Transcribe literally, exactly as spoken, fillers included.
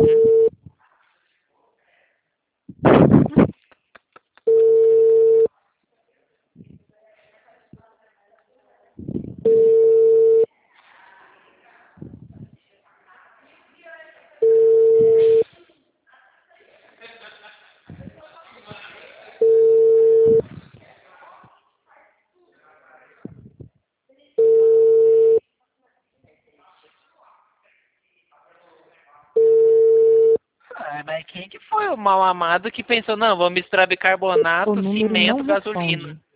Ah, mas quem que foi o mal amado que pensou, não, vou misturar bicarbonato, O número cimento, não gasolina? responde.